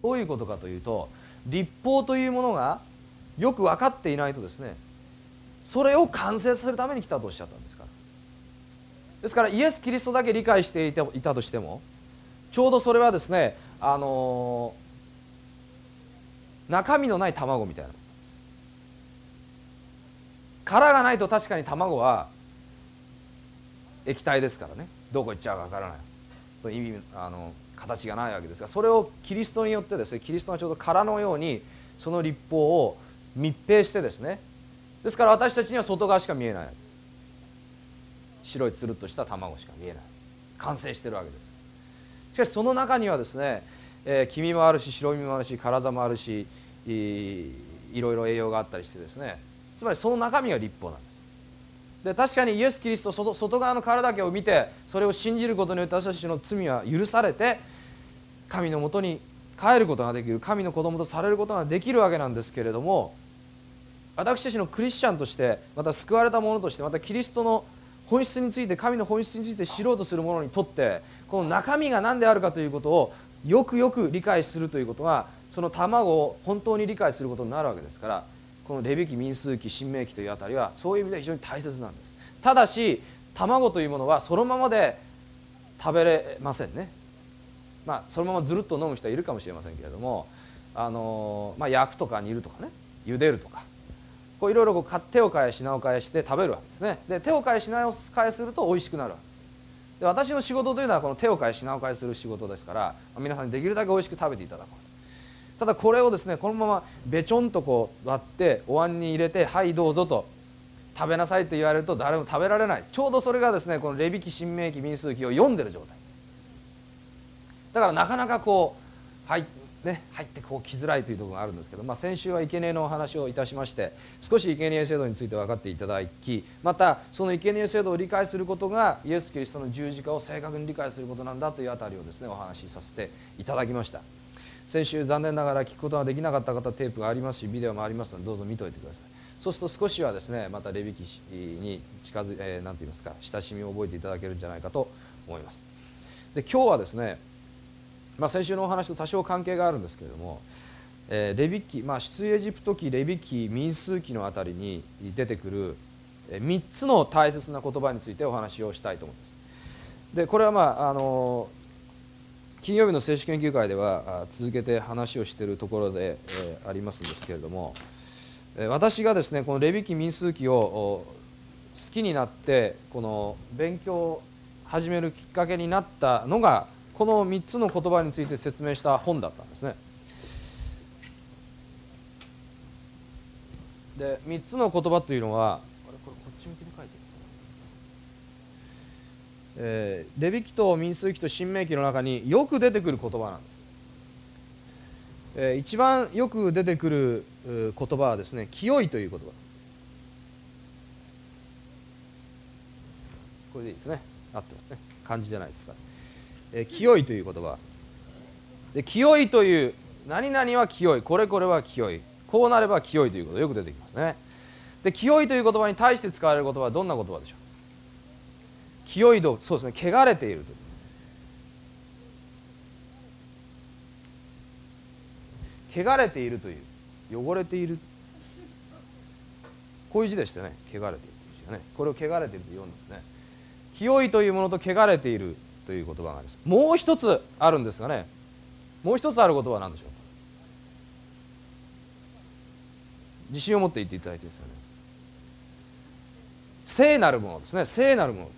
どういうことかというと、律法というものがよく分かっていないとですね、それを完成するために来たとおっしゃったんですから。ですからイエス・キリストだけ理解していたとしても、ちょうどそれはですね、中身のない卵みたいなものです。殻がないと確かに卵は液体ですからね、どこ行っちゃうかわからないと意味形がないわけですが、それをキリストによってですね、キリストがちょうど殻のようにその律法を密閉してですね、ですから私たちには外側しか見えないわけです。白いつるっとした卵しか見えない、完成しているわけです。しかしその中にはですね、黄身もあるし白身もあるし辛さもあるし、いろいろ栄養があったりしてですね、つまりその中身が律法なんです。で確かにイエス・キリスト、外側の殻だけを見てそれを信じることによって私たちの罪は許されて神のもとに帰ることができる、神の子供とされることができるわけなんですけれども、私たちのクリスチャンとして、また救われた者として、またキリストの本質について、神の本質について知ろうとする者にとって、この中身が何であるかということをよくよく理解するということは、その卵を本当に理解することになるわけですから、このレビ記、民数記、申命記というあたりはそういう意味では非常に大切なんです。ただし卵というものはそのままで食べれませんね。そのままずるっと飲む人はいるかもしれませんけれども、焼くとか煮るとかね、茹でるとか、こういろいろ手を変え品を変えして食べるわけですね。で手を変え品を変えすると美味しくなるわけです。で私の仕事というのはこの手を変え品を変えする仕事ですから、皆さんにできるだけ美味しく食べていただこう。ただこれをですね、このままべちょんと割ってお椀に入れて、はいどうぞと食べなさいと言われると誰も食べられない。ちょうどそれがですね、このレビ記、申命記、民数記を読んでる状態だから、なかなか入ってきづらいというところがあるんですけど、先週は生贄のお話をいたしまして、少し生贄制度について分かっていただき、またその生贄制度を理解することがイエス・キリストの十字架を正確に理解することなんだというあたりをですね、お話しさせていただきました。先週残念ながら聞くことができなかった方、テープがありますしビデオもありますので、どうぞ見ておいてください。そうすると少しはですね、またレビ記に何と言いますか、親しみを覚えていただけるんじゃないかと思います。で今日はですね、先週のお話と多少関係があるんですけれども、レビ記、出エジプト記、レビ記、民数記のあたりに出てくる3つの大切な言葉についてお話をしたいと思います。でこれは金曜日の聖書研究会では続けて話をしているところでありますんですけれども、私がですねこのレビ記、民数記を好きになってこの勉強を始めるきっかけになったのが、この3つの言葉について説明した本だったんですね。で3つの言葉というのは、こっち向きに書いてる、レビ記と民数記と申命記の中によく出てくる言葉なんです。一番よく出てくる言葉はですね、清いという言葉。これでいいですね、合ってますね、漢字じゃないですか。清いという言葉で、清いという、何々は清い、これこれは清い、こうなれば清いということがよく出てきますね。で清いという言葉に対して使われる言葉はどんな言葉でしょう。清いと、そうですね、汚れているという、汚れているという、汚れている、こういう字でしたね、汚れているという字がね、これを汚れていると読んでますね。清いというものと汚れているという言葉があります。もう一つあるんですがね、もう一つある言葉は何でしょうか。自信を持って言っていただいていいですよね。聖なるものですね、聖なるもの。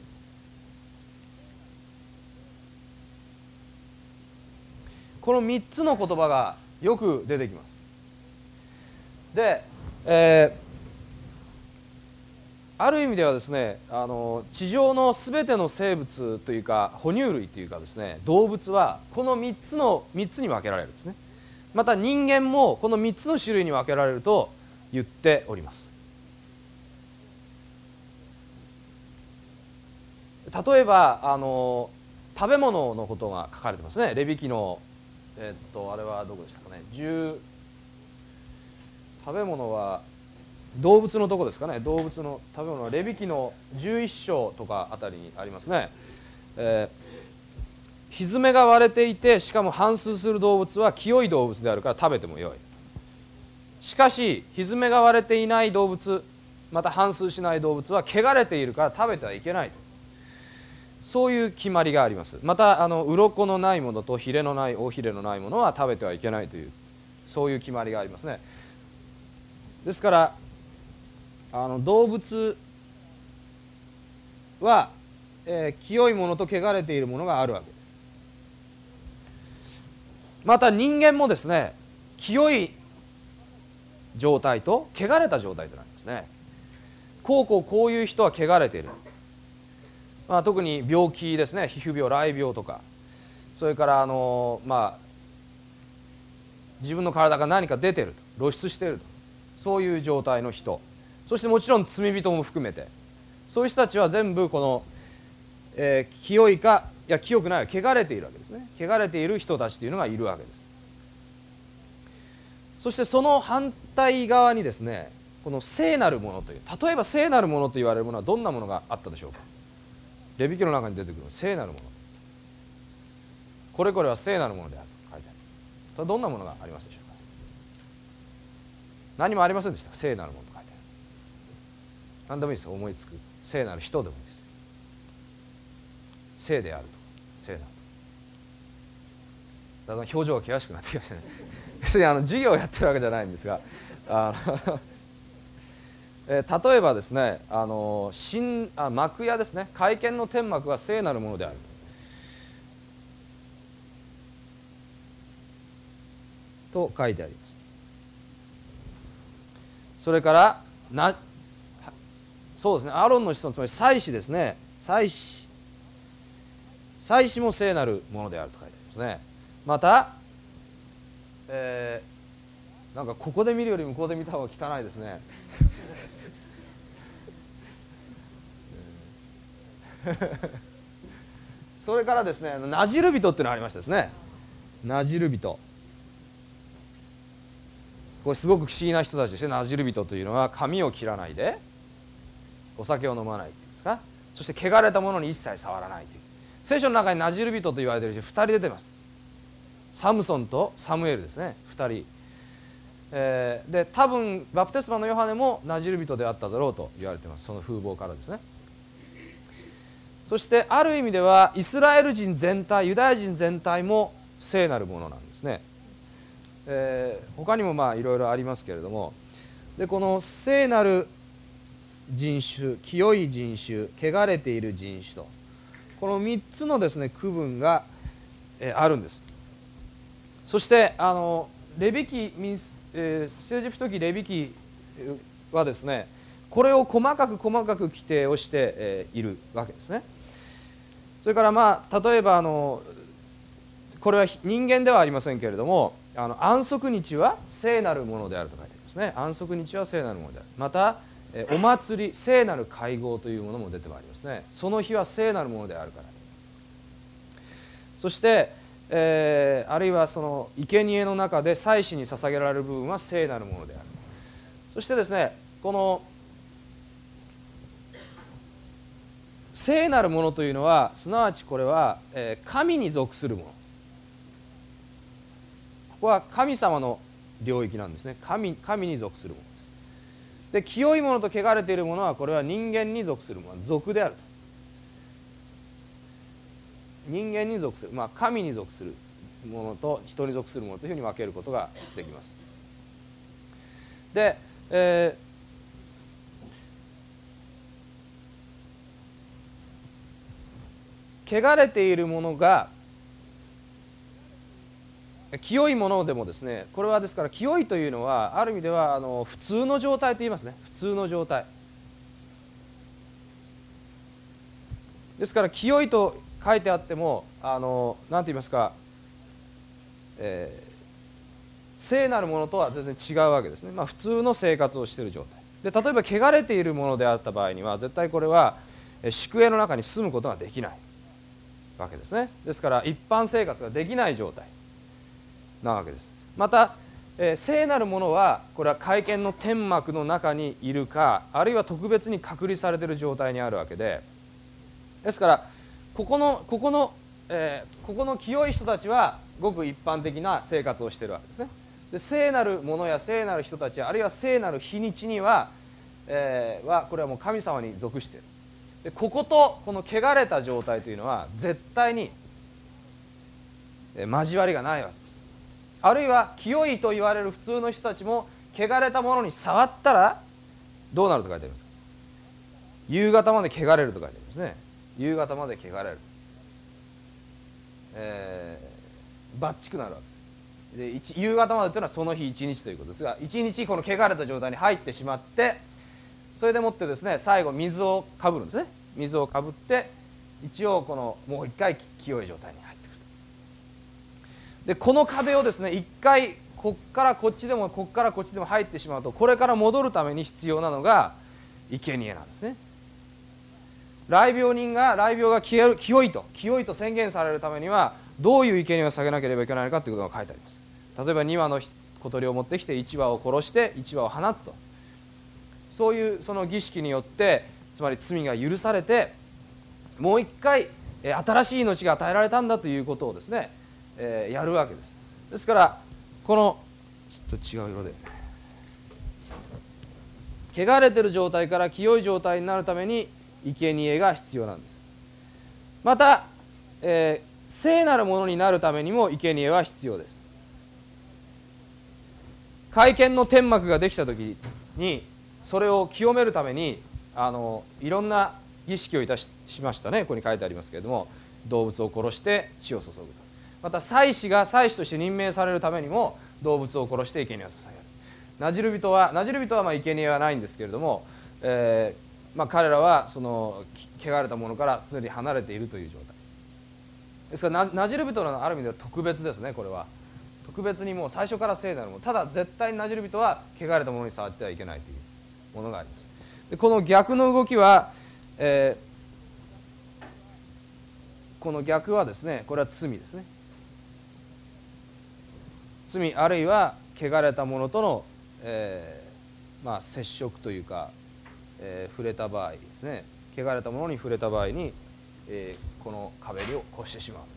この3つの言葉がよく出てきます。で、ある意味ではですね、地上のすべての生物というか哺乳類というかですね、動物はこの3つに分けられるんですね。また人間もこの3つの種類に分けられると言っております。例えば食べ物のことが書かれてますね。レビ記のあれはどこでしたかね、食べ物は動物のとこですかね。動物の食べ物はレビ記の11章とかあたりにありますね。 蹄が割れていてしかも反芻する動物は清い動物であるから食べてもよい。しかし蹄が割れていない動物また反芻しない動物は汚れているから食べてはいけないと、そういう決まりがあります。また鱗のないものとヒレのない尾ひれのないものは食べてはいけないというそういう決まりがありますね。ですから動物は、清いものと汚れているものがあるわけです。また人間もですね、清い状態と汚れた状態となりますね。こういう人は汚れている、特に病気ですね、皮膚病、雷病とか、それから自分の体が何か出ていると、露出していると、そういう状態の人、そしてもちろん罪人も含めて、そういう人たちは全部この、清いかいや清くない、汚れているわけですね。汚れている人たちというのがいるわけです。そしてその反対側にですね、この聖なるものという、例えば聖なるものと言われるものはどんなものがあったでしょうか。レビ記の中に出てくる聖なるもの、これこれは聖なるものであると書いてある。どんなものがありますでしょうか。何もありませんでした。聖なるものと書いてある。何でもいいですよ、思いつく聖なる人でもいいですよ。聖であるとか聖なるとか、だんだん表情が険しくなってきましたね。別に授業をやってるわけじゃないんですが、例えばですね、幕屋ですね、会見の天幕は聖なるものであると書いてあります。それからそうですね、アロンの子孫、つまり祭司ですね、祭司も聖なるものであると書いてありますね。また、なんかここで見るより向こうで見た方が汚いですね。それからですね、ナジル人っていうのがありましたですね。ナジル人、これすごく不思議な人たちですね。ナジル人というのは髪を切らないでお酒を飲まないっていうんですか、そして汚れたものに一切触らないという、聖書の中にナジル人と言われている人2人出てます。サムソンとサムエルですね、2人、で多分バプテスマのヨハネもナジル人であっただろうと言われています。その風貌からですね。そしてある意味ではイスラエル人全体、ユダヤ人全体も聖なるものなんですね。他にもいろいろありますけれども、でこの聖なる人種、清い人種、汚れている人種と、この3つのですね区分があるんです。そしてレビ記、出エジプト記、レビ記はですね、これを細かく規定をしているわけですね。それから例えばこれは人間ではありませんけれども、安息日は聖なるものであると書いてありますね。安息日は聖なるものである。またお祭り、聖なる会合というものも出てまいりますね。その日は聖なるものであるから。そして、あるいはその生贄の中で祭司に捧げられる部分は聖なるものである。そしてですね、この聖なるものというのは、すなわちこれは神に属するもの、ここは神様の領域なんですね。神に属するものです。で、清いものと汚れているものは、これは人間に属するもの、属であると。人間に属する、神に属するものと人に属するものというふうに分けることができます。で、汚れているものが清いものでもですね、これはですから清いというのはある意味では普通の状態と言いますね。普通の状態ですから、清いと書いてあっても何と言いますか、聖なるものとは全然違うわけですね。普通の生活をしている状態で、例えば汚れているものであった場合には絶対これは宿営の中に住むことができないわけですね。ですから一般生活ができない状態なわけです。また、聖なるものはこれは会見の天幕の中にいるか、あるいは特別に隔離されている状態にあるわけで、ですからここのここの清い人たちはごく一般的な生活をしているわけですね。で聖なる者や聖なる人たち、あるいは聖なる日にちには、これはもう神様に属している。でこことこの汚れた状態というのは絶対に交わりがないわけです。あるいは清いと言われる普通の人たちも汚れたものに触ったらどうなると書いてありますか。夕方まで汚れると書いてありますね。夕方まで汚れる、バッチクなるわけで、夕方までというのはその日一日ということですが、一日この汚れた状態に入ってしまって、それでもってですね、最後水をかぶるんですね。水をかぶって一応このもう一回清い状態に入ってくる。でこの壁をですね、一回こっからこっちでもこっからこっちでも入ってしまうと、これから戻るために必要なのが生贄なんですね。雷病が清いと宣言されるためにはどういう生贄を捧げなければいけないのかということが書いてあります。例えば2羽の小鳥を持ってきて1羽を殺して1羽を放つと、そういうその儀式によって、つまり罪が許されてもう一回新しい命が与えられたんだということをですね、やるわけです。ですからこのちょっと違う色で、汚れてる状態から清い状態になるために生贄が必要なんです。また、聖なるものになるためにも生贄は必要です。会見の天幕ができた時にそれを清めるためにいろんな儀式をいたしましたね。ここに書いてありますけれども、動物を殺して血を注ぐと。また祭司として任命されるためにも動物を殺して生贄を捧げる。ナジル人は生贄はないんですけれども、彼らはその汚れたものから常に離れているという状態ですから、ナジル人のある意味では特別ですね。これは特別にもう最初から聖なるもの、ただ絶対にナジル人は汚れたものに触ってはいけないというものがあります。でこの逆の動きは、この逆はですね、これは罪ですね。罪あるいは汚れたものとの、接触というか、触れた場合ですね、汚れたものに触れた場合に、この壁を越してしま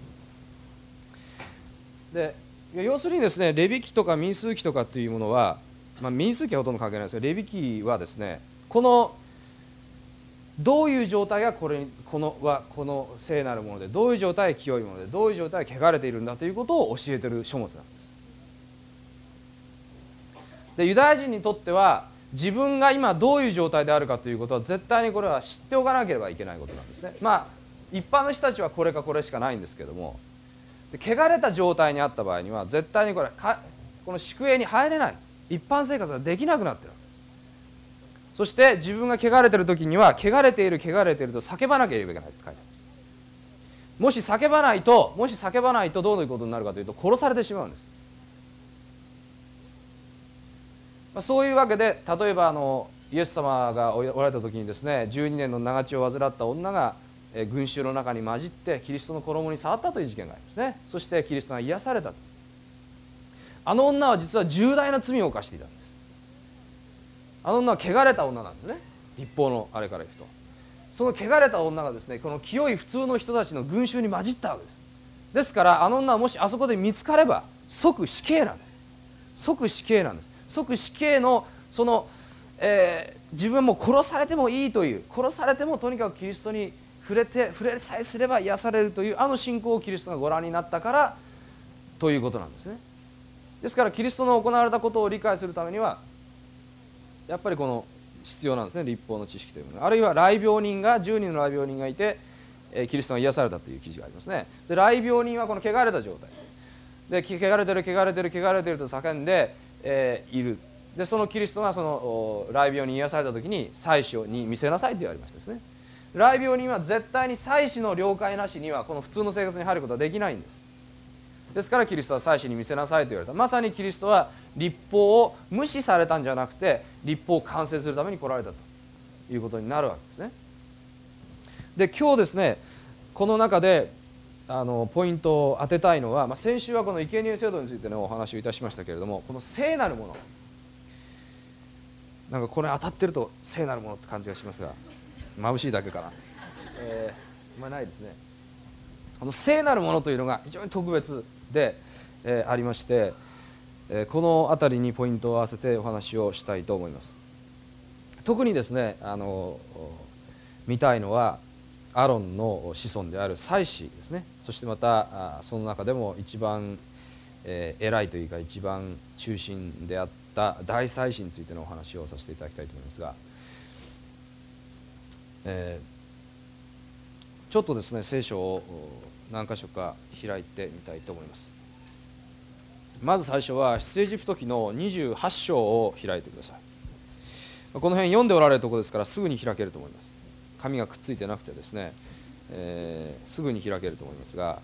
う。で要するにですね、レビ記とか民数記とかっていうものは、民数記はほとんど関係ないですが、レビ記はですね、このどういう状態がこの聖なるもので、どういう状態が清いもので、どういう状態が汚れているんだということを教えている書物なんです。でユダヤ人にとっては自分が今どういう状態であるかということは絶対にこれは知っておかなければいけないことなんですね。一般の人たちはこれかこれしかないんですけども、汚れた状態にあった場合には絶対にこの宿営に入れない、一般生活ができなくなっているわけです。そして自分が汚れている時には汚れていると叫ばなければいけないと書いてあります。もし叫ばないとどういうことになるかというと、殺されてしまうんです。そういうわけで、例えばイエス様がおられた時にですね、12年の長血を患った女が群衆の中に混じってキリストの衣に触ったという事件がありますね。そしてキリストが癒された。あの女は実は重大な罪を犯していたんです。あの女は汚れた女なんですね。立法のあれからいくと、その汚れた女がですね、この清い普通の人たちの群衆に混じったわけです。ですからあの女はもしあそこで見つかれば即死刑なんです。即死刑のその、自分も殺されてもいいという、殺されてもとにかくキリストに触れさえすれば癒されるという信仰をキリストがご覧になったからということなんですね。ですからキリストの行われたことを理解するためにはやっぱりこの必要なんですね、立法の知識というもの。あるいは10人の雷病人がいて、キリストが癒されたという記事がありますね。で雷病人はこの汚れた状態です。で汚れてると叫んで、いる。でそのキリストがその雷病に癒された時に祭司に見せなさいと言われましたですね。雷病人は絶対に祭司の了解なしにはこの普通の生活に入ることはできないんです。ですからキリストは祭司に見せなさいと言われた。まさにキリストは律法を無視されたんじゃなくて、律法を完成するために来られたということになるわけですね。で今日ですね、この中でポイントを当てたいのは、先週はこの生贄制度についてのお話をいたしましたけれども、この聖なるもの、なんかこれ当たってると聖なるものって感じがしますが、眩しいだけかな、ないですね。 この聖なるものというのが非常に特別で、ありまして、この辺りにポイントを合わせてお話をしたいと思います。特にですね見たいのはアロンの子孫である祭司ですね。そしてまたその中でも一番偉いというか一番中心であった大祭司についてのお話をさせていただきたいと思いますが、ちょっとですね聖書を何箇所か開いてみたいと思います。まず最初は出エジプト記の28章を開いてください。この辺読んでおられるところですからすぐに開けると思います。紙がくっついてなくてですね、すぐに開けると思いますが、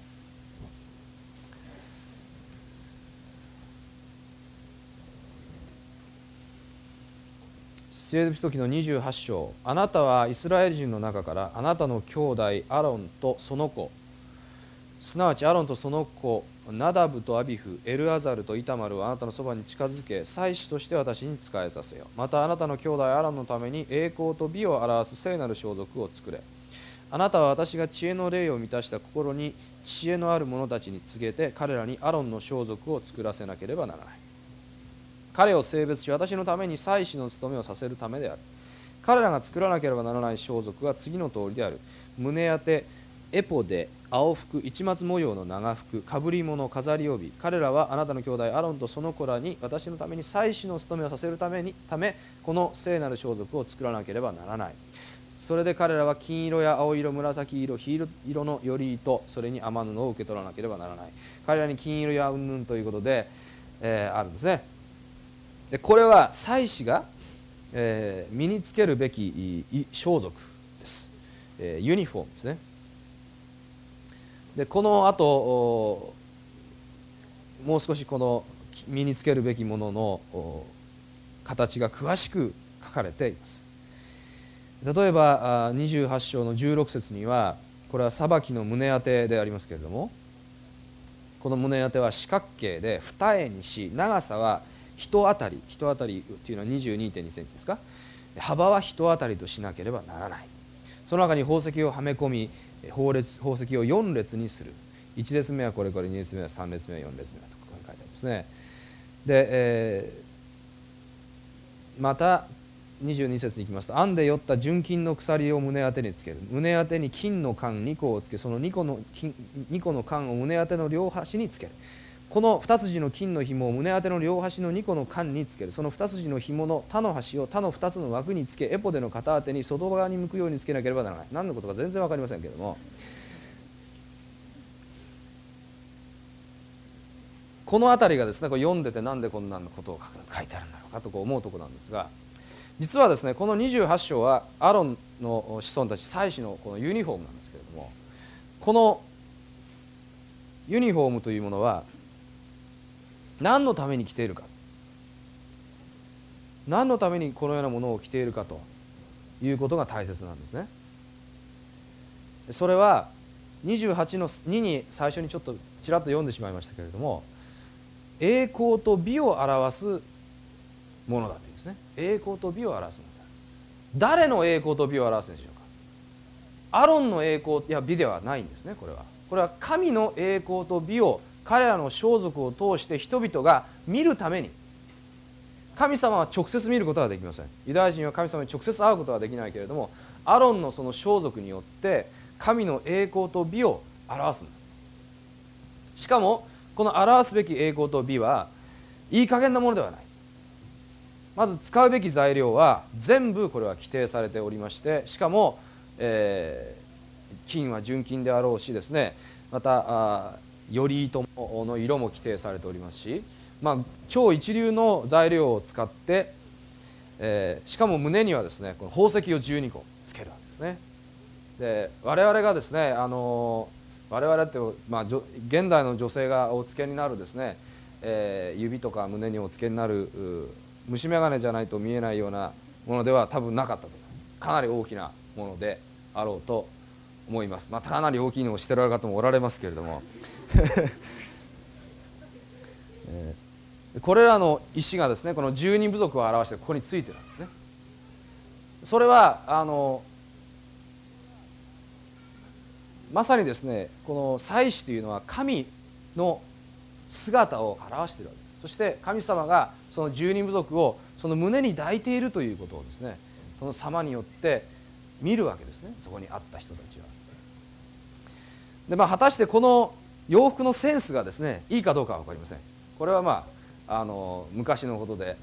出エジプト記の28章、あなたはイスラエル人の中からあなたの兄弟アロンとその子、すなわちアロンとその子ナダブとアビフ、エルアザルとイタマルをあなたのそばに近づけ、祭司として私に仕えさせよ。またあなたの兄弟アロンのために栄光と美を表す聖なる装束を作れ。あなたは私が知恵の霊を満たした心に知恵のある者たちに告げて、彼らにアロンの装束を作らせなければならない。彼を性別し私のために祭司の務めをさせるためである。彼らが作らなければならない装束は次の通りである。胸当て、エポで、青服、市松模様の長服、かぶり物、飾り帯。彼らはあなたの兄弟アロンとその子らに私のために祭司の務めをさせるためこの聖なる装束を作らなければならない。それで彼らは金色や青色、紫色、黄色のより糸、それに雨布を受け取らなければならない。彼らに金色やうんぬんということで、あるんですね。でこれは祭司が、身につけるべき装束です。ユニフォームですね。でこの後もう少しこの身につけるべきものの形が詳しく書かれています。例えば28章の16節にはこれは裁きの胸当てでありますけれども、この胸当ては四角形で二重にし、長さは一当たりというのは 22.2 センチですか、幅は一当たりとしなければならない。その中に宝石をはめ込み、宝石を4列にする。1列目はこれ2列目は3列目は4列目はとここに書いてありますね。で、また22節に行きますと、編んでよった純金の鎖を胸当てにつける。胸当てに金の冠2個をつけ、その2個の冠を胸当ての両端につける。この2筋の金の紐を胸当ての両端の2個の冠につける。その2筋の紐の他の端を他の2つの枠につけ、エポデの片当てに外側に向くようにつけなければならない。何のことか全然分かりませんけれども、この辺りがですね、これ読んでてなんでこんなことを書いてあるんだろうかと思うところなんですが、実はですねこの28章はアロンの子孫たち祭司のこのユニフォームなんですけれども、このユニフォームというものは何のために着ているか、何のためにこのようなものを着ているかということが大切なんですね。それは28の2に最初にちょっとちらっと読んでしまいましたけれども、栄光と美を表すものだというんですね。栄光と美を表すものだ。誰の栄光と美を表すんでしょうか。アロンの栄光や美ではないんですね。これは神の栄光と美を彼らの装束を通して人々が見るために。神様は直接見ることはできません。ユダヤ人は神様に直接会うことはできないけれども、アロンのその装束によって神の栄光と美を表す。しかもこの表すべき栄光と美はいい加減なものではない。まず使うべき材料は全部これは規定されておりまして、しかも、金は純金であろうしですね、またより糸の色も規定されておりますし、超一流の材料を使って、しかも胸にはですねこの宝石を12個つけるわけですね。で我々がですね我々って、現代の女性がお付けになるですね、指とか胸にお付けになる虫眼鏡じゃないと見えないようなものでは多分なかったと思います。かなり大きなものであろうと思います。かなり大きいのをしておられる方もおられますけれどもこれらの石がですねこの十二部族を表してここについてるんですね。それはまさにですね、この祭司というのは神の姿を表しているわけです。そして神様がその十二部族をその胸に抱いているということをですね、その様によって見るわけですね、そこにあった人たちは。で、果たしてこの洋服のセンスがですねいいかどうかは分かりません。これは昔のことで、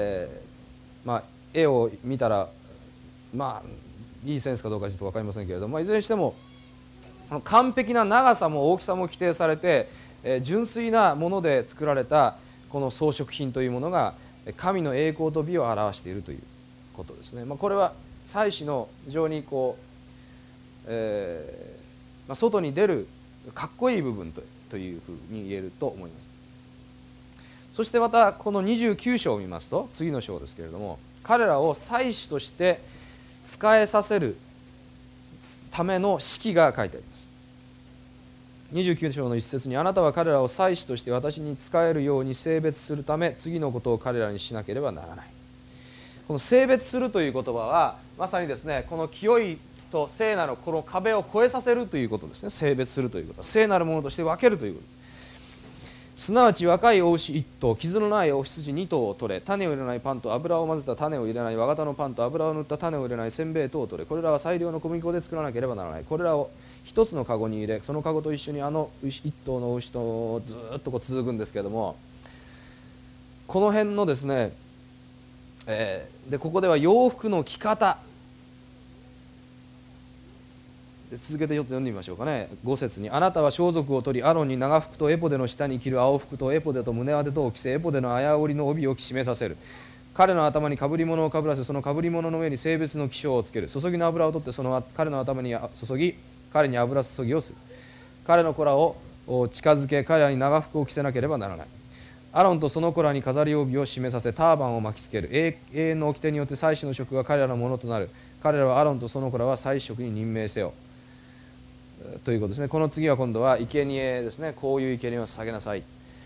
絵を見たらいいセンスかどうかちょっと分かりませんけれども、いずれにしても完璧な長さも大きさも規定されて、純粋なもので作られたこの装飾品というものが神の栄光と美を表しているということですね。これは祭司の非常に外に出るかっこいい部分というふうに言えると思います。そしてまたこの29章を見ますと、次の章ですけれども、彼らを祭司として仕えさせるための指揮が書いてあります。29章の一節に、あなたは彼らを祭司として私に仕えるように性別するため、次のことを彼らにしなければならない。この性別するという言葉はまさにですね、この清いと聖なるこの壁を越えさせるということですね。性別するということは聖なるものとして分けるということです。すなわち若いお牛1頭、傷のないお羊2頭を取れ、種を入れないパンと油を混ぜた種を入れない和型のパンと油を塗った種を入れないせんべい等を取れ、これらは最良の小麦粉で作らなければならない。これらを一つのカゴに入れ、そのカゴと一緒にあの1頭の牛とずっと続くんですけれども、この辺のですね、ここでは洋服の着方で、続けてちょっと読んでみましょうかね。5節に、あなたは装束を取り、アロンに長服とエポデの下に着る青服とエポデと胸当てとを着せ、エポデの綾織の帯を締めさせる。彼の頭にかぶり物をかぶらせ、そのかぶり物の上に性別の記章をつける。注ぎの油を取って彼の頭に注ぎ、彼に油注ぎをする。彼の子らを近づけ、彼らに長服を着せなければならない。アロンとその子らに飾り帯を締めさせ、ターバンを巻きつける。永遠の掟によって祭司の職が彼らのものとなる。彼らはアロンとその子らは祭司職に任命せよ。ということですね。この次は今度は生贄ですね。こういう生贄を捧げなさい。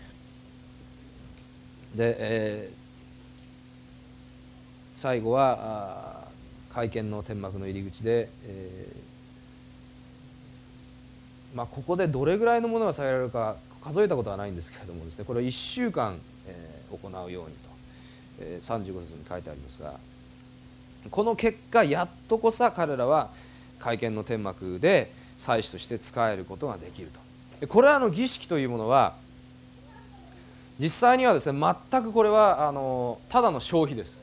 で、最後は会見の天幕の入り口で、ここでどれぐらいのものが捧げられるか数えたことはないんですけれどもですね、これを1週間、行うようにと、35節に書いてありますが、この結果やっとこさ彼らは会見の天幕で祭司として仕えることができると。これらの儀式というものは実際にはですね、全くこれはただの消費です。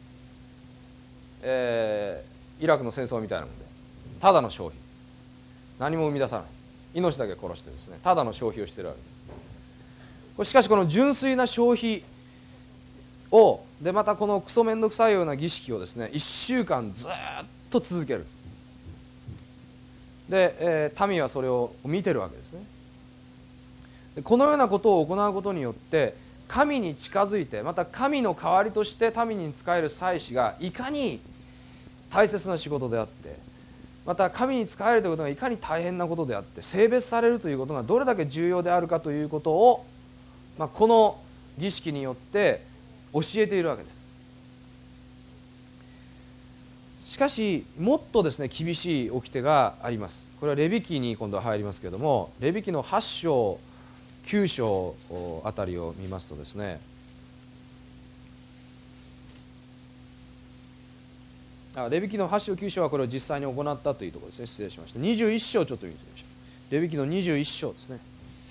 イラクの戦争みたいなものでただの消費、何も生み出さない、命だけ殺してですね、ただの消費をしているわけです。しかしこの純粋な消費をで、またこのクソめんどくさいような儀式をですね1週間ずっと続ける。で、民はそれを見てるわけですね。でこのようなことを行うことによって神に近づいて、また神の代わりとして民に仕える祭司がいかに大切な仕事であって、また神に仕えるということがいかに大変なことであって、性別されるということがどれだけ重要であるかということを、この儀式によって教えているわけです。しかしもっとですね厳しい掟があります。これはレビ記に今度は入りますけれども、レビ記の8章9章あたりを見ますとですね、レビ記の8章9章はこれを実際に行ったというところですね。失礼しました。21章ちょっと見てみましょう。レビ記の21章ですね。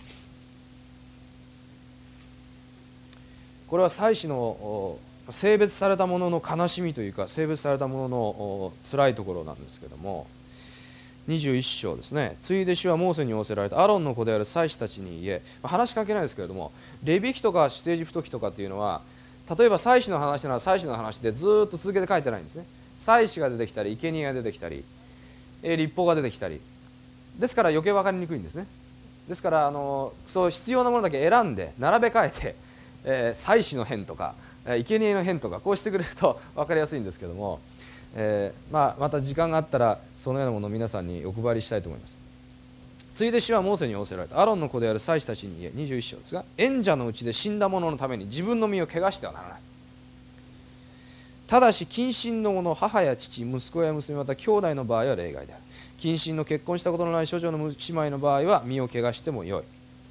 これは祭司の性別されたものの悲しみというか、性別されたものの辛いところなんですけども、21章ですね。ついで主はモーセに仰せられたアロンの子である祭司たちに言え、話しかけないですけれども、レビ記とか出エジプト記とかっていうのは、例えば祭司の話なら祭司の話でずっと続けて書いてないんですね。祭司が出てきたり、生贄が出てきたり、律法が出てきたり、ですから余計分かりにくいんですね。ですからそう必要なものだけ選んで並べ替えて、祭司の編とか生贄の編とかこうしてくれると分かりやすいんですけども、また時間があったらそのようなものを皆さんにお配りしたいと思います。ついで主はモーセに仰せられたアロンの子である祭司たちに言え、21章ですが、縁者のうちで死んだ者のために自分の身を汚してはならない。 ただし近親の者、母や父、息子や娘、また兄弟の場合は例外である。近親の結婚したことのない処女の姉妹の場合は身を汚してもよい。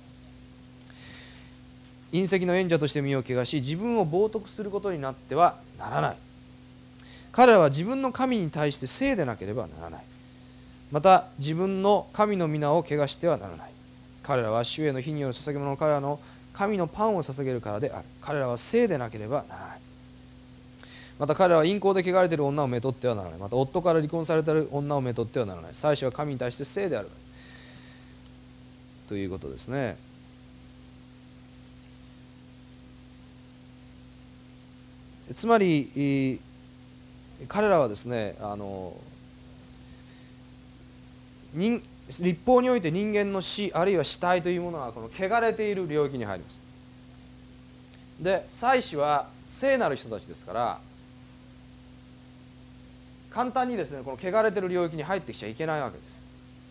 隕石の縁者として身を汚し、自分を冒涜することになってはならない。彼らは自分の神に対して聖でなければならない。また自分の神の皆を汚してはならない。彼らは主への火による捧げ物の彼らの神のパンを捧げるからである。彼らは聖でなければならない。また彼らは淫行で汚れている女をめとってはならない。また夫から離婚されている女をめとってはならない。祭司は神に対して聖であるということですね。つまり彼らはですね、律法において人間の死あるいは死体というものはこの汚れている領域に入ります。で、祭司は聖なる人たちですから簡単にですねこの汚れている領域に入ってきちゃいけないわけです。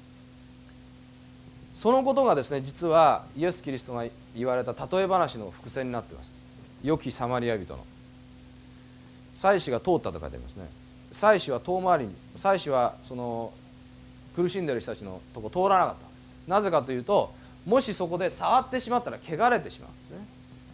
そのことがですね実はイエス・キリストが言われた例え話の伏線になっています。良きサマリア人の祭司が通ったと書いてありますね。祭司は遠回りに、祭司はその苦しんでいる人たちのとこ通らなかったんです。なぜかというと、もしそこで触ってしまったら汚れてしまうんですね。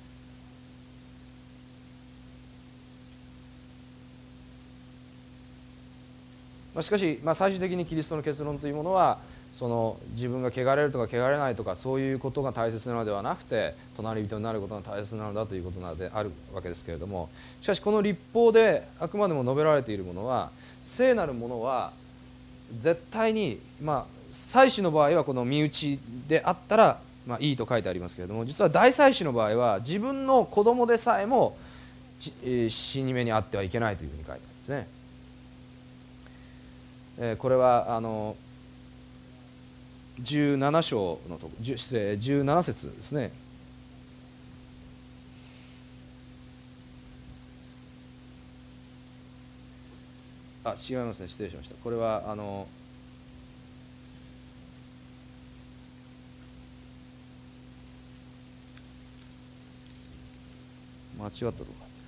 しかし、最終的にキリストの結論というものはその自分が汚れるとか汚れないとかそういうことが大切なのではなくて、隣人になることが大切なのだということなのであるわけですけれども、しかしこの律法であくまでも述べられているものは、聖なるものは絶対に、祭司の場合はこの身内であったらいいと書いてありますけれども、実は大祭司の場合は自分の子供でさえも死に目にあってはいけないというふうに書いてあるんですね。これは17章のとこ、17節ですね。違いますね、失礼しました。これは間違ったとこ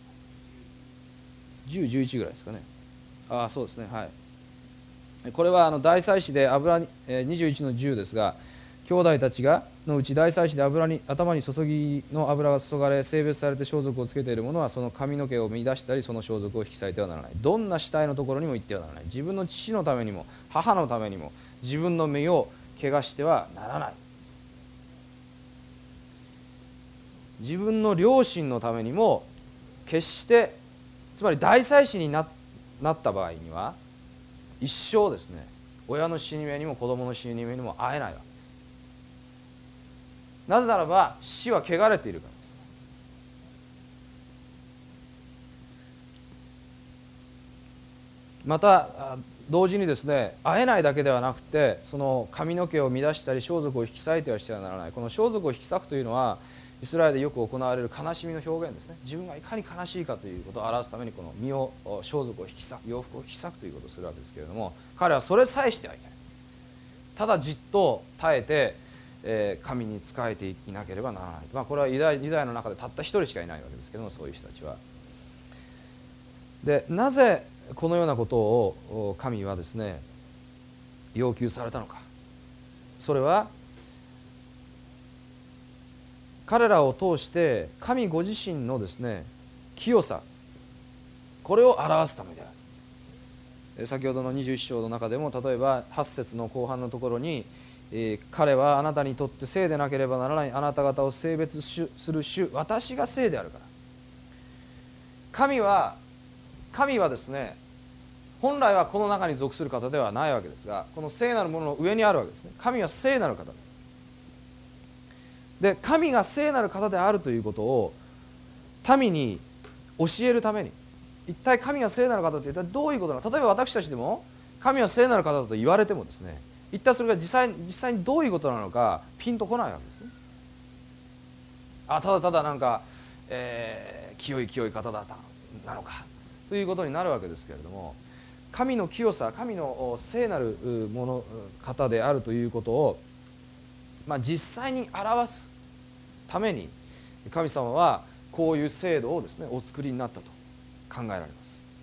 10、11ぐらいですかね。そうですね、はい。これは大祭司で21の10ですが、兄弟たちがのうち大祭司で頭に注ぎの油が注がれ性別されて装束をつけている者はその髪の毛を乱したりその装束を引き裂いてはならない。どんな死体のところにも行ってはならない。自分の父のためにも母のためにも自分の身を汚してはならない。自分の両親のためにも決して、つまり大祭司になった場合には一生ですね、親の死に目にも子供の死に目にも会えないわけです。なぜならば死は汚れているからです。また同時にですね、会えないだけではなくて、その髪の毛を乱したり装束を引き裂いてはしてはならない。この装束を引き裂くというのはイスラエルでよく行われる悲しみの表現ですね。自分がいかに悲しいかということを表すためにこの身を装束を引き裂く、洋服を引き裂くということをするわけですけれども、彼はそれさえしてはいけない。ただじっと耐えて、神に仕えていなければならない。これはユダヤの中でたった一人しかいないわけですけれども、そういう人たちは。で、なぜこのようなことを神はですね要求されたのか。それは彼らを通して神ご自身のですね清さ、これを表すためである。先ほどの21章の中でも、例えば8節の後半のところに、彼はあなたにとって聖でなければならない。あなた方を聖別する主、私が聖であるから。神はですね、本来はこの中に属する方ではないわけですが、この聖なるものの上にあるわけですね。神は聖なる方です。で、神が聖なる方であるということを民に教えるために、一体神が聖なる方って一体どういうことなのか。例えば私たちでも神は聖なる方だと言われてもですね、一体それが実際にどういうことなのかピンとこないわけですね。ただただなんか、清い方だったなのかということになるわけですけれども、神の清さ、神の聖なる方であるということを、実際に表すために神様はこういう制度をですねお作りになったと考えられます。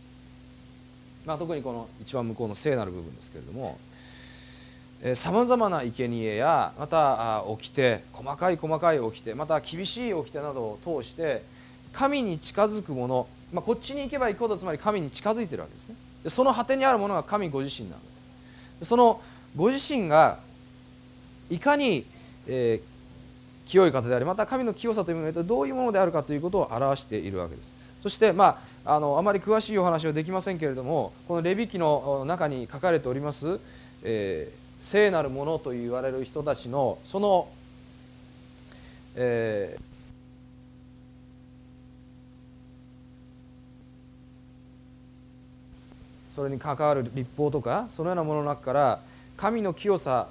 特にこの一番向こうの聖なる部分ですけれども、さまざまな生贄やまた掟、細かい掟、また厳しい掟などを通して神に近づくもの、こっちに行けば行くほどつまり神に近づいているわけですね。でその果てにあるものが神ご自身なんです。そのご自身がいかに、清い方であり、また神の清さというものがどういうものであるかということを表しているわけです。そして、あまり詳しいお話はできませんけれども、このレビ記の中に書かれております、聖なるものと言われる人たちのその、それに関わる律法とかそのようなものの中から神の清さ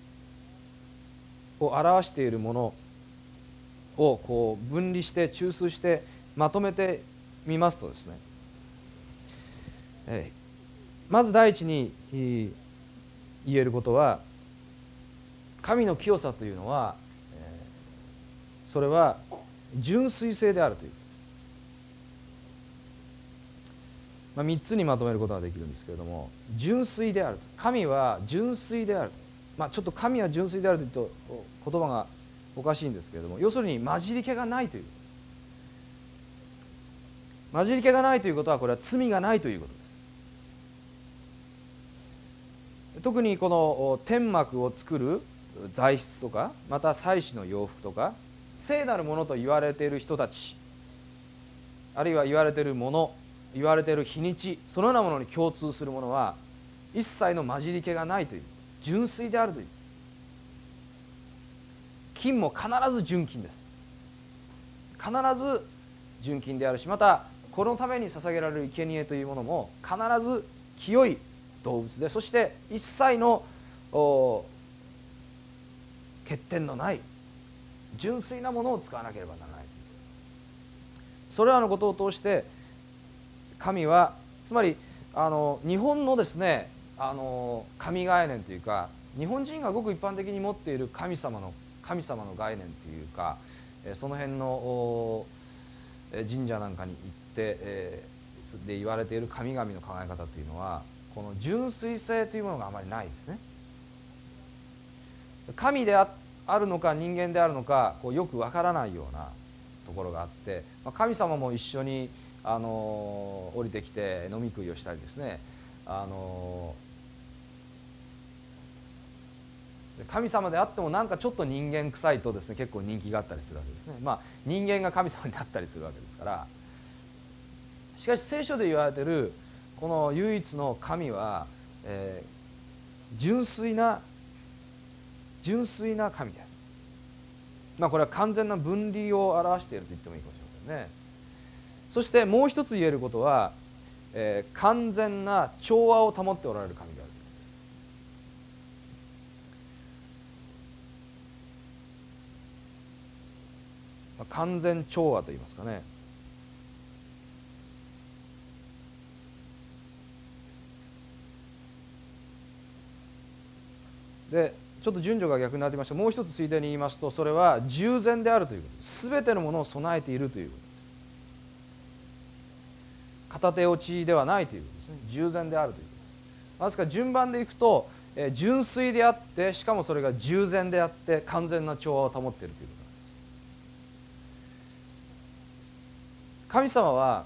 を表しているものをこう分離して抽出してまとめてみますとですね、まず第一に言えることは、神の清さというのは、それは純粋性であるということです。3つにまとめることができるんですけれども、純粋である、神は純粋である、ちょっと神は純粋であるというと言葉がおかしいんですけれども、要するに混じり気がないという、混じり気がないということはこれは罪がないということです。特にこの天幕を作る材質とか、また祭司の洋服とか、聖なるものと言われている人たち、あるいは言われているもの、言われている日にち、そのようなものに共通するものは一切の混じり気がないという、純粋であるという。金も必ず純金です。必ず純金であるし、またこのために捧げられる生贄というものも必ず清い動物で、そして一切の欠点のない純粋なものを使わなければならない。それらのことを通して神は、つまり日本のですね、神概念というか、日本人がごく一般的に持っている神様の概念というか、その辺の神社なんかに行ってで言われている神々の考え方というのは、この純粋性というものがあまりないですね。神であるのか人間であるのかよくわからないようなところがあって、神様も一緒に降りてきて飲み食いをしたりですね、神様であってもなんかちょっと人間臭いとですね、結構人気があったりするわけですね。人間が神様になったりするわけですから。しかし聖書で言われているこの唯一の神は、純粋な神である。これは完全な分離を表していると言ってもいいかもしれませんね。そしてもう一つ言えることは、完全な調和を保っておられる神である。完全調和といいますかね。でちょっと順序が逆になっていました。もう一つついでに言いますと、それは従前であるということです。全てのものを備えているということです。片手落ちではないということですね。従前であるということです。ですから順番でいくと、純粋であって、しかもそれが従前であって完全な調和を保っているということです。神様は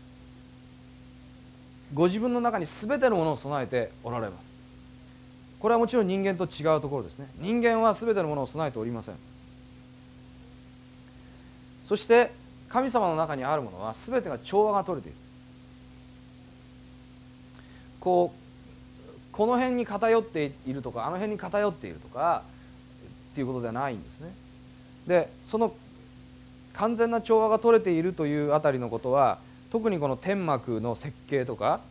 ご自分の中に全てのものを備えておられます。これはもちろん人間と違うところですね。人間は全てのものを備えておりません。そして神様の中にあるものは全てが調和が取れている。この辺に偏っているとか、あの辺に偏っているとかっていうことではないんですね。でその完全な調和が取れているというあたりのことは、特にこの天幕の設計とか、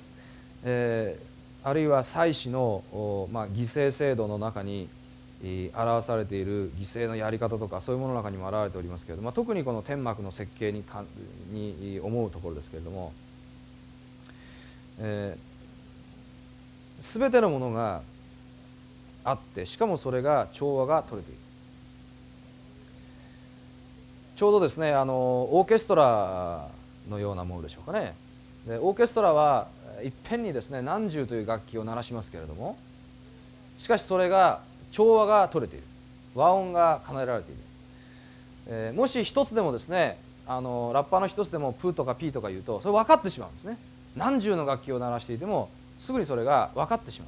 あるいは祭司の、犠牲制度の中に表されている犠牲のやり方とか、そういうものの中にも表れておりますけれども、特にこの天幕の設計に思うところですけれども、全てのものがあって、しかもそれが調和が取れている。ちょうどですね、オーケストラのようなものでしょうかね。でオーケストラはいっぺんにですね何十という楽器を鳴らしますけれども、しかしそれが調和が取れている、和音が奏でられている。もし一つでもですねラッパーの一つでもプーとかピーとか言うとそれ分かってしまうんですね。何十の楽器を鳴らしていてもすぐにそれが分かってしまう。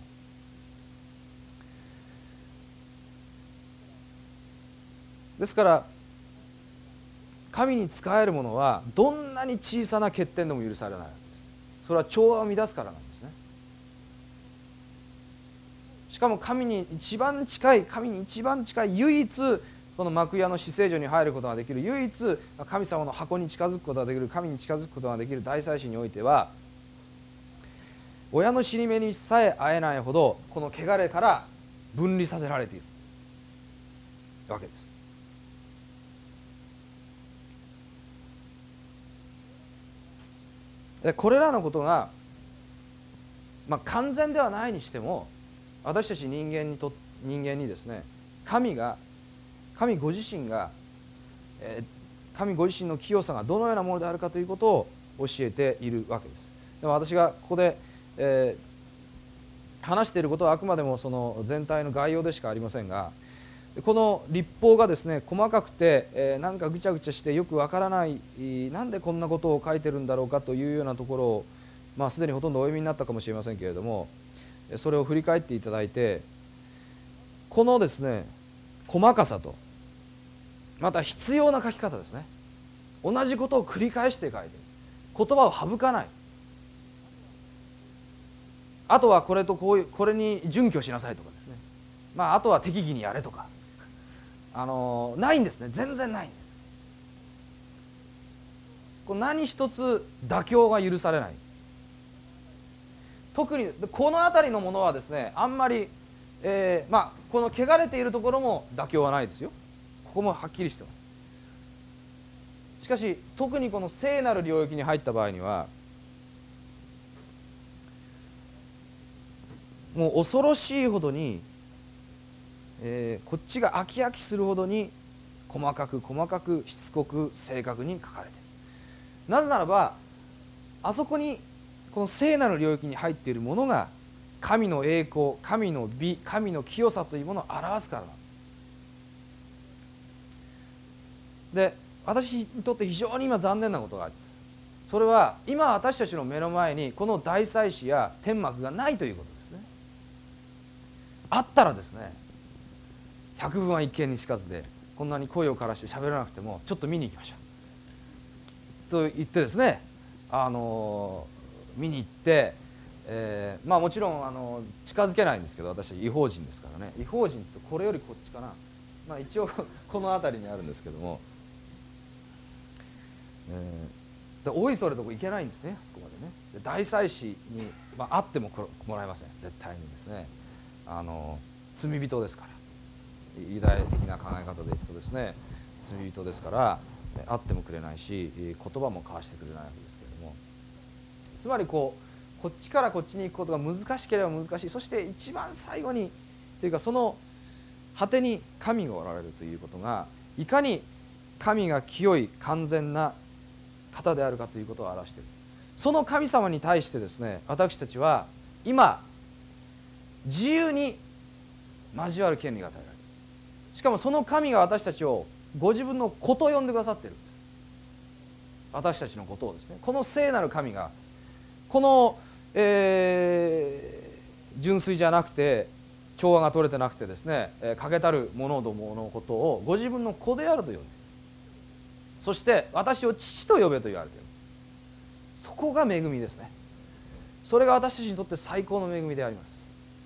ですから神に仕えるものはどんなに小さな欠点でも許されないわけです。それは調和を乱すからなんですね。しかも神に一番近い唯一この幕屋の至聖所に入ることができる、唯一神様の箱に近づくことができる、神に近づくことができる大祭司においては、親の死に目にさえ会えないほどこの汚れから分離させられているわけです。でこれらのことが、完全ではないにしても、私たち人間にですね、神ご自身が、神ご自身の清さがどのようなものであるかということを教えているわけです。でも私がここで、話していることはあくまでもその全体の概要でしかありませんが、この律法がですね細かくて、なんかぐちゃぐちゃしてよくわからない、なんでこんなことを書いてるんだろうかというようなところを、すでにほとんどお読みになったかもしれませんけれども、それを振り返っていただいて、このですね細かさとまた必要な書き方ですね、同じことを繰り返して書いている、言葉を省かない、あとはこれとこれに準拠しなさいとかですね、あとは適宜にやれとか、ないんですね。全然ないんです。これ何一つ妥協が許されない。特にこの辺りのものはですねあんまり、この汚れているところも妥協はないですよ。ここもはっきりしてます。しかし特にこの聖なる領域に入った場合にはもう恐ろしいほどに、こっちが飽き飽きするほどに細かくしつこく正確に書かれている。なぜならばあそこにこの聖なる領域に入っているものが神の栄光、神の美、神の清さというものを表すからなんで、私にとって非常に今残念なことがあります。それは今私たちの目の前にこの大祭司や天幕がないということですね。あったらですね、百聞は一見にしかずで、こんなに声を枯らして喋らなくてもちょっと見に行きましょうと言ってですね、見に行って、もちろん近づけないんですけど、私は違法人ですからね。違法人ってこれよりこっちかな、一応この辺りにあるんですけども、おいそれとこ行けないんですね、あそこまでね。で大祭司に、会ってももらえません、絶対にですね。罪人ですから、ユダヤ的な考え方でいくとですね、罪人ですから会ってもくれないし、言葉も交わしてくれないわけですけれども、つまりこっちからこっちに行くことが難しければ難しい、そして一番最後にというかその果てに神がおられるということが、いかに神が清い完全な方であるかということを表している。その神様に対してですね、私たちは今自由に交わる権利が与えられる。しかもその神が私たちをご自分の子と呼んでくださっているんです。私たちのことをですね、この聖なる神がこの、純粋じゃなくて調和が取れてなくてですね、欠けたる者どものことをご自分の子であると呼んでいる。そして私を父と呼べと言われている。そこが恵みですね。それが私たちにとって最高の恵みであります。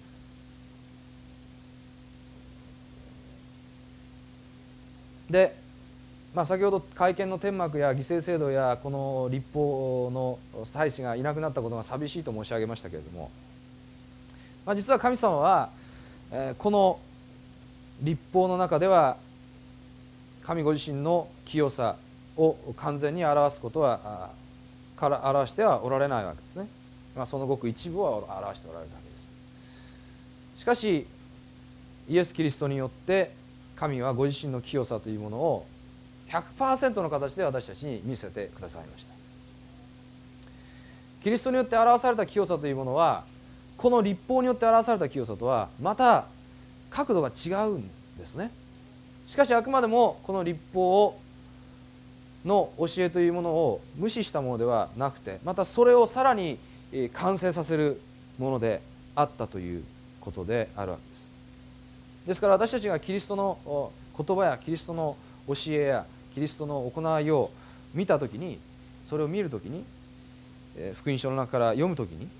で、先ほど会見の天幕や犠牲制度やこの律法の祭司がいなくなったことが寂しいと申し上げましたけれども、実は神様は、この律法の中では神ご自身の清さを完全に表すことは表してはおられないわけですね。そのごく一部は表しておられるわけです。しかしイエス・キリストによって神はご自身の清さというものを 100% の形で私たちに見せてくださいました。 キリストによって表された清さというものは、この律法によって表された清さとはまた角度が違うんですね。しかしあくまでもこの律法の教えというものを無視したものではなくて、またそれをさらに完成させるものであったということであるわけです。ですから私たちがキリストの言葉やキリストの教えやキリストの行いを見たときに、それを見るときに、福音書の中から読むときに、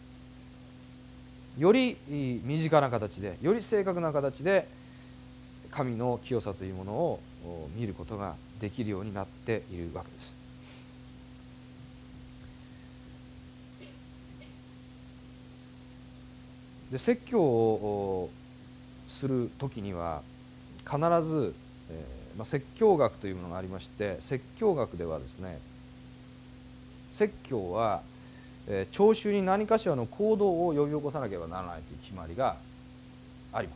より身近な形で、より正確な形で神の清さというものを見ることができるようになっているわけです。で、説教をする時には必ず、説教学というものがありまして、説教学ではですね、説教は聴衆に何かしらの行動を呼び起こさなければならないという決まりがあります。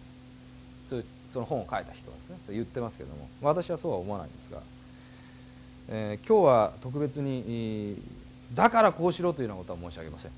その本を書いた人はですね言ってますけれども、私はそうは思わないんですが、今日は特別にだからこうしろというようなことは申し上げません。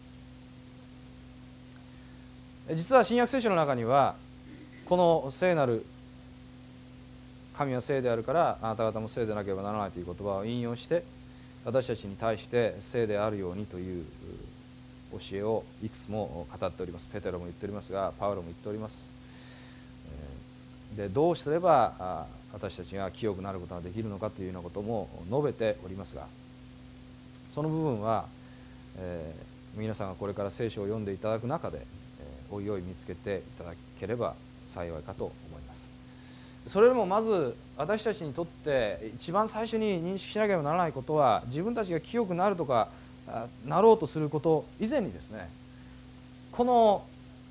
実は新約聖書の中には、この聖なる神は聖であるからあなた方も聖でなければならないという言葉を引用して、私たちに対して聖であるようにという教えをいくつも語っております。ペテロも言っておりますが、パウロも言っております。で、どうすれば私たちが清くなることができるのかというようなことも述べておりますが、その部分は、皆さんがこれから聖書を読んでいただく中で、おいおい見つけていただければ幸いかと思います。それよりもまず私たちにとって一番最初に認識しなければならないことは、自分たちが清くなるとかなろうとすること以前にですね、この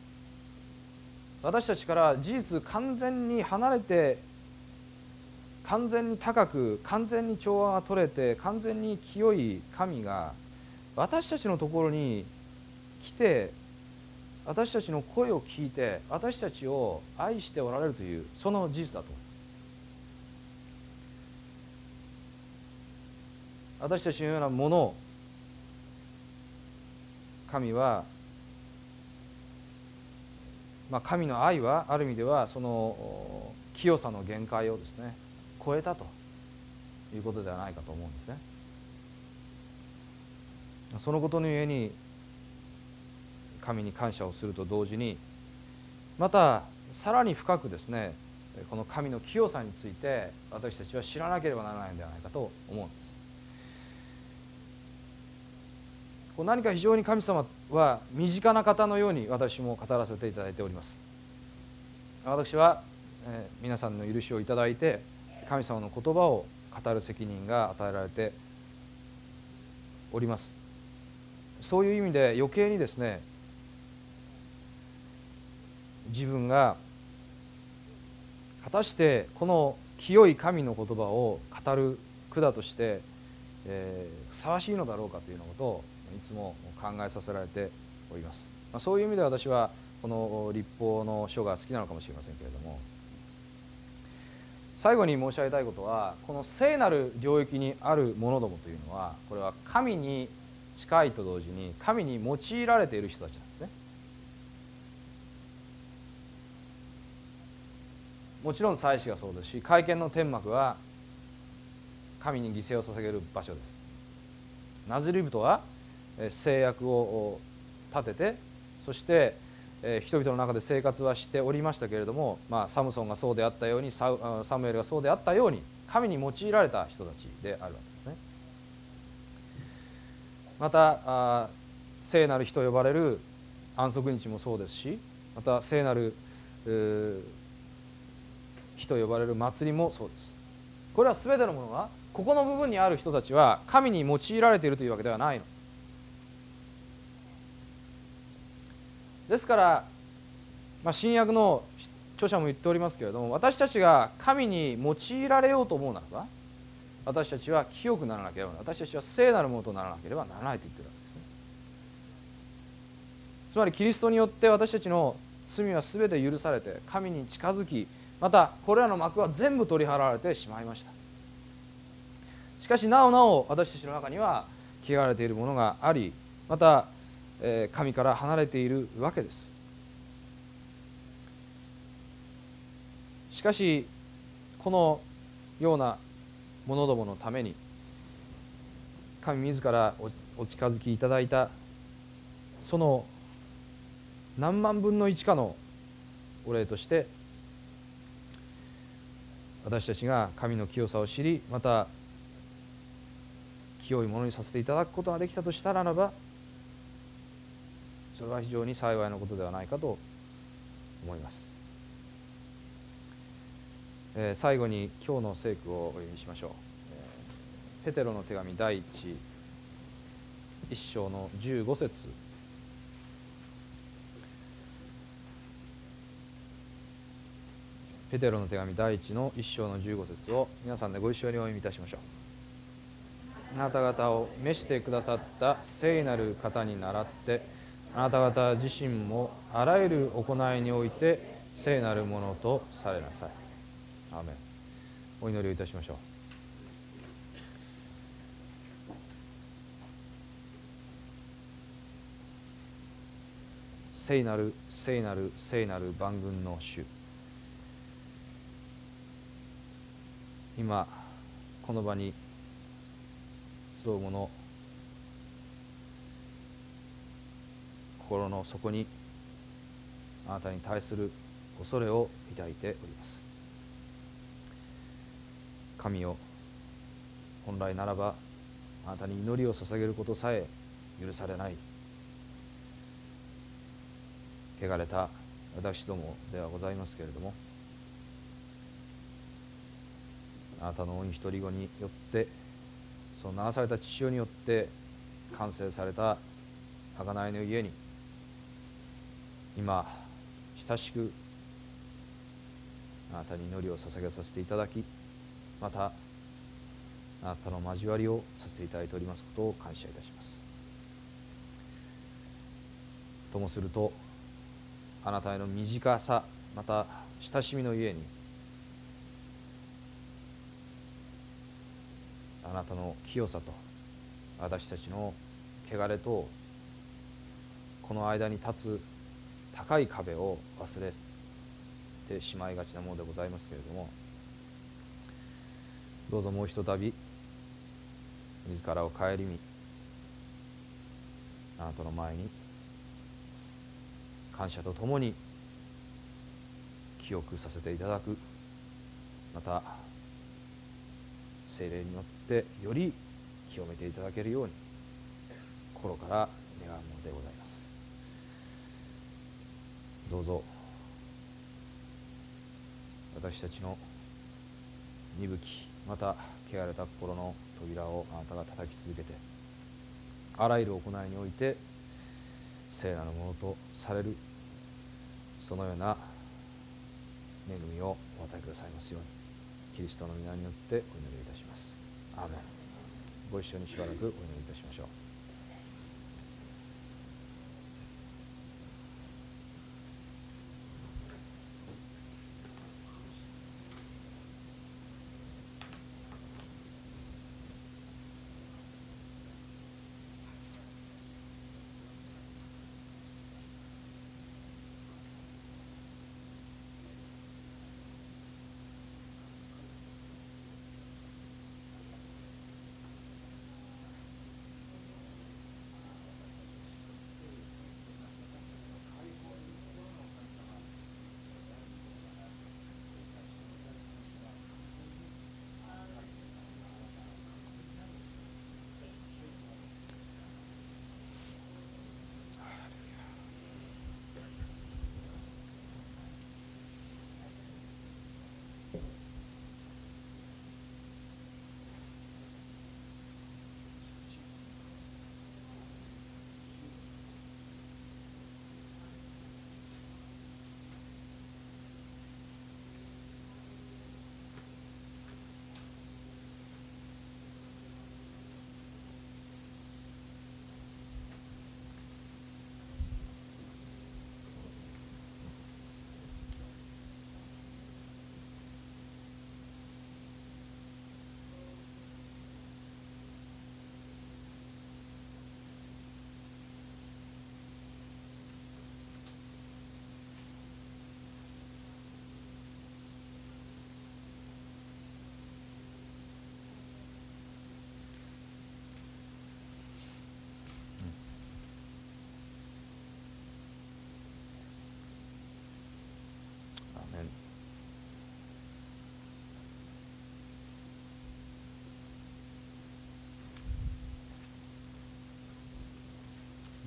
私たちから事実完全に離れて、完全に高く、完全に調和が取れて、完全に清い神が私たちのところに来て、私たちの声を聞いて私たちを愛しておられるという、その事実だと思います。私たちのようなものを神は、神の愛はある意味ではその清さの限界をですね超えたということではないかと思うんですね。そのことのゆえに神に感謝をすると同時に、またさらに深くですね、この神の清さについて私たちは知らなければならないのではないかと思うんです。何か非常に神様は身近な方のように私も語らせていただいております。私は、皆さんの許しをいただいて神様の言葉を語る責任が与えられております。そういう意味で余計にですね、自分が果たしてこの清い神の言葉を語る管として、ふさわしいのだろうかというようなことをいつも考えさせられております。そういう意味で私はこの律法の書が好きなのかもしれませんけれども、最後に申し上げたいことは、この聖なる領域にある者どもというのは、これは神に近いと同時に神に用いられている人たちなんですね。もちろん祭司がそうですし、会見の天幕は神に犠牲を捧げる場所です。ナズリ人は制約を立てて、そして人々の中で生活はしておりましたけれども、サムソンがそうであったように、サムエルがそうであったように、神に用いられた人たちであるわけですね。また聖なる日と呼ばれる安息日もそうですし、また聖なる日と呼ばれる祭りもそうです。これは全てのものがここの部分にある人たちは神に用いられているというわけではないのです。ですから、新約の著者も言っておりますけれども、私たちが神に用いられようと思うならば、私たちは清くならなければならない、私たちは聖なるものとならなければならないと言っているわけですね。つまりキリストによって私たちの罪は全て許されて神に近づき、またこれらの幕は全部取り払われてしまいました。しかしなおなお私たちの中には汚れているものがあり、 また神から離れているわけです。しかしこのような者どものために神自らお近づきいただいたその何万分の一かのお礼として、私たちが神の清さを知り、また清いものにさせていただくことができたとしたならば、それは非常に幸いなことではないかと思います。最後に今日の聖句をお読みしましょう。ペテロの手紙第1章の15節。ペテロの手紙第1の1章の15節を皆さんでご一緒にお読みいたしましょう。あなた方を召してくださった聖なる方に倣って、あなた方自身もあらゆる行いにおいて聖なるものとされなさい。アーメン。お祈りをいたしましょう。聖なる聖なる聖なる万軍の主、今この場に集う者心の底にあなたに対する恐れを抱いております。神よ、本来ならばあなたに祈りを捧げることさえ許されない汚れた私どもではございますけれども、あなたの御一人子によって、その流された血潮によって完成された贖いの家に今親しくあなたに祈りを捧げさせていただき、またあなたの交わりをさせていただいておりますことを感謝いたします。ともするとあなたへの短さ、また親しみのゆえに、あなたの清さと私たちの汚れとこの間に立つ高い壁を忘れてしまいがちなものでございますけれども、どうぞもうひとたび自らを顧み、あなたの前に感謝とともに記憶させていただく、また聖霊によってより清めていただけるように心から願うものでございます。どうぞ私たちの鈍きまた汚れた心の扉をあなたが叩き続けて、あらゆる行いにおいて聖なるものとされる、そのような恵みをお与えくださいますように、キリストの皆によってお祈りいたします。アーメン。ご一緒にしばらくお祈りいたしましょう。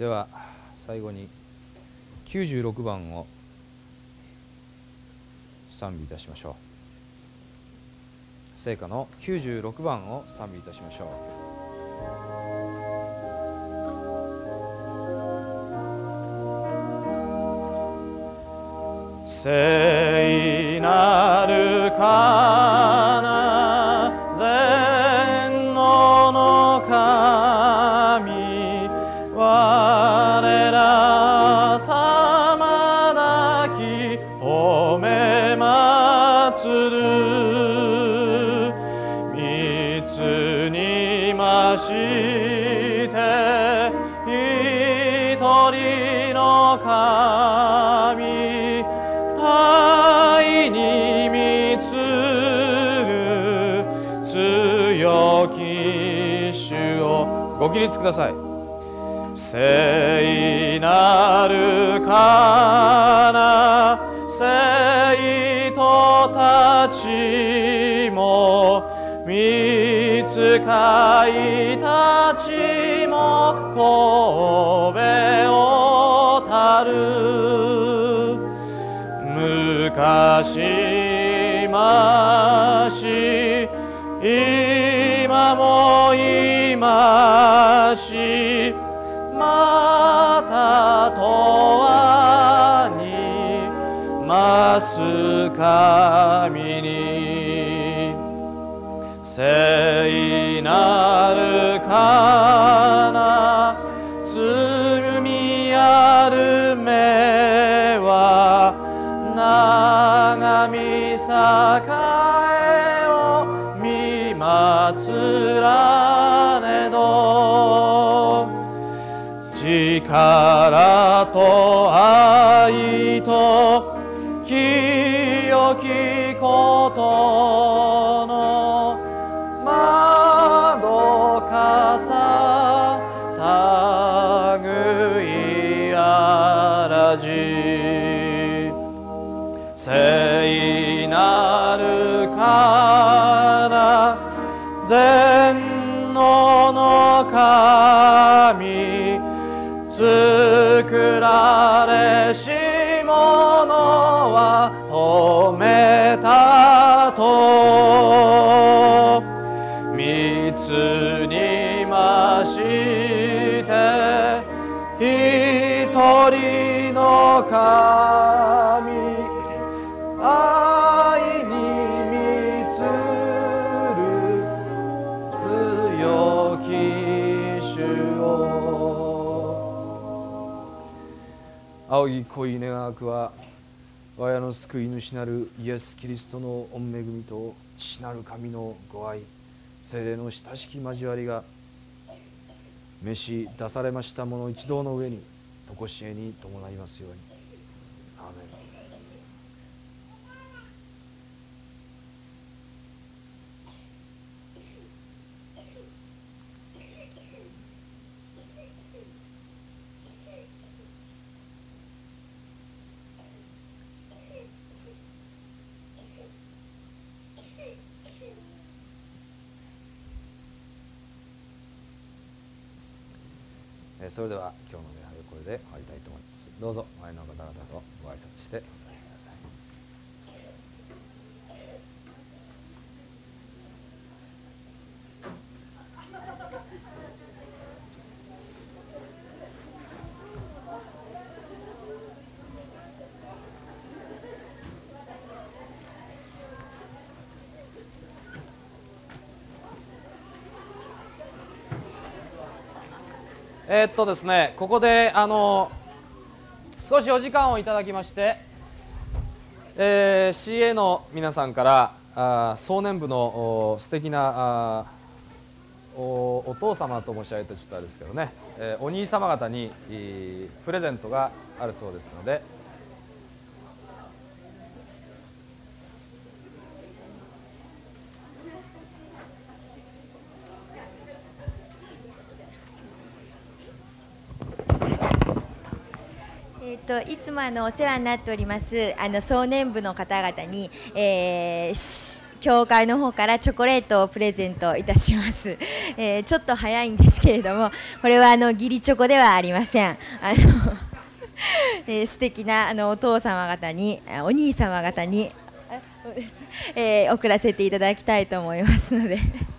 では最後に96番を賛美いたしましょう。聖歌の96番を賛美いたしましょう。聖なるかな全能の神、我ら様だき褒め祭る、御津に増して一人の神、愛に満つる強き主をご起立ください。聖なるかな生徒たちも御使いたちも神戸をたる、昔まし今も今しまた永遠にます神に、聖なるかな罪ある目は長み栄を見祭らねど、力と愛と清きことのまどかさたぐいあらじ、聖なるかな全能の神、作られしものは褒めたと、御津に増して一人の神、愛に満つる強き主を。仰ぎ恋願わくは我らの救い主なるイエス・キリストの御恵みと父なる神のご愛、聖霊の親しき交わりが召し出されました者一同の上に常しえに伴いますように。アーメン。それでは今日の礼拝をこれで終わりたいと思います。どうぞ前の方々とご挨拶してお座りください。ですね、ここで少しお時間をいただきまして、CA の皆さんから壮年部の素敵なお父様と申し上げてちょっとあれですけどね、お兄様方にプレゼントがあるそうですので、 いつもお世話になっております壮年部の方々に、 教会の方からチョコレートをプレゼントいたします。ちょっと早いんですけれども、これは義理チョコではありません。素敵なお父様方に、お兄様方に、送らせていただきたいと思いますので